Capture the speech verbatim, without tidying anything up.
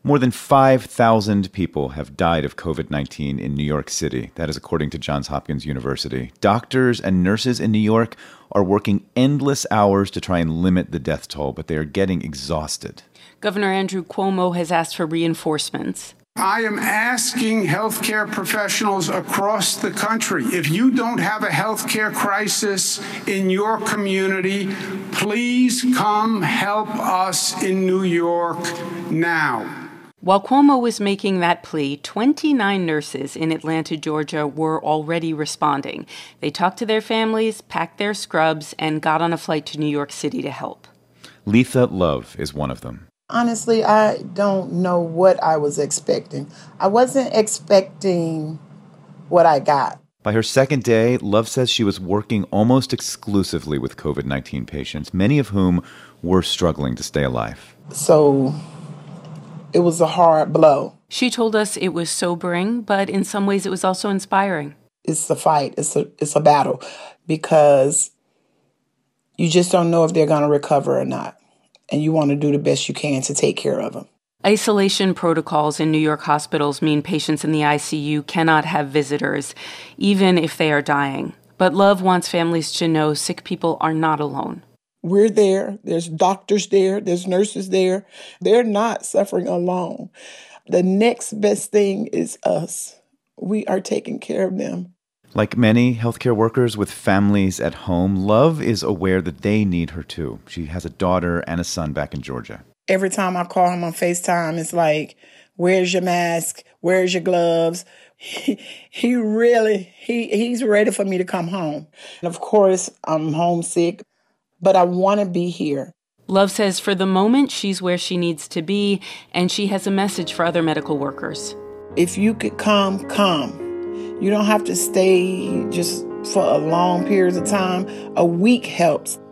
More than five thousand people have died of covid nineteen in New York City. That is according to Johns Hopkins University. Doctors and nurses in New York are working endless hours to try and limit the death toll, but they are getting exhausted. Governor Andrew Cuomo has asked for reinforcements. I am asking healthcare professionals across the country, if you don't have a healthcare crisis in your community, please come help us in New York now. While Cuomo was making that plea, twenty-nine nurses in Atlanta, Georgia were already responding. They talked to their families, packed their scrubs, and got on a flight to New York City to help. Letha Love is one of them. Honestly, I don't know what I was expecting. I wasn't expecting what I got. By her second day, Love says she was working almost exclusively with covid nineteen patients, many of whom were struggling to stay alive. So it was a hard blow. She told us it was sobering, but in some ways it was also inspiring. It's a fight. It's a it's a battle because you just don't know if they're going to recover or not. And you want to do the best you can to take care of them. Isolation protocols in New York hospitals mean patients in the I C U cannot have visitors, even if they are dying. But Love wants families to know sick people are not alone. We're there. There's doctors there. There's nurses there. They're not suffering alone. The next best thing is us. We are taking care of them. Like many healthcare workers with families at home, Love is aware that they need her too. She has a daughter and a son back in Georgia. Every time I call him on FaceTime, it's like, where's your mask? Where's your gloves? He, he really, he he's ready for me to come home. And of course, I'm homesick, but I want to be here. Love says for the moment, she's where she needs to be, and she has a message for other medical workers. If you could come, come. You don't have to stay just for a long period of time. A week helps.